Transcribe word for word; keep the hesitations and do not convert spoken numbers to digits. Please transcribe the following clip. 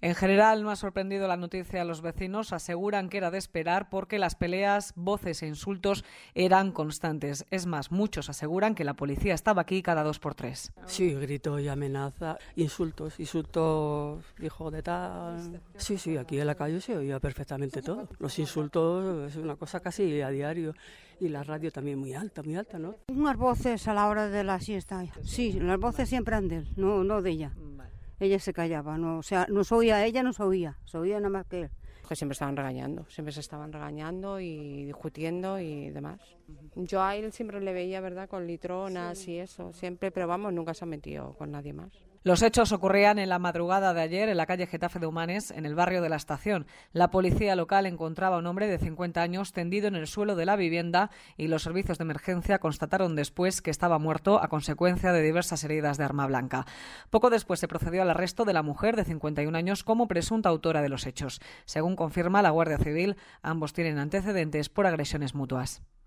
En general, no ha sorprendido la noticia a los vecinos. Aseguran que era de esperar porque las peleas, voces e insultos eran constantes. Es más, muchos aseguran que la policía estaba aquí cada dos por tres. Sí, grito y amenaza, insultos, insultos, hijo de tal. Sí, sí, aquí en la calle se oía perfectamente todo. Los insultos es una cosa casi a diario. Y la radio también muy alta, muy alta, ¿no? Unas voces a la hora de la siesta. Sí, las voces siempre eran de él, no, no de ella. Ella se callaba, no, o sea, no se oía ella, no se oía, se oía nada más que él. Que siempre estaban regañando, siempre se estaban regañando y discutiendo y demás. Yo a él siempre le veía, ¿verdad?, con litronas sí. y eso, siempre, pero vamos, nunca se ha metido con nadie más. Los hechos ocurrían en la madrugada de ayer en la calle Getafe de Humanes, en el barrio de la Estación. La policía local encontraba a un hombre de cincuenta años tendido en el suelo de la vivienda y los servicios de emergencia constataron después que estaba muerto a consecuencia de diversas heridas de arma blanca. Poco después se procedió al arresto de la mujer de cincuenta y un años como presunta autora de los hechos. Según confirma la Guardia Civil, ambos tienen antecedentes por agresiones mutuas.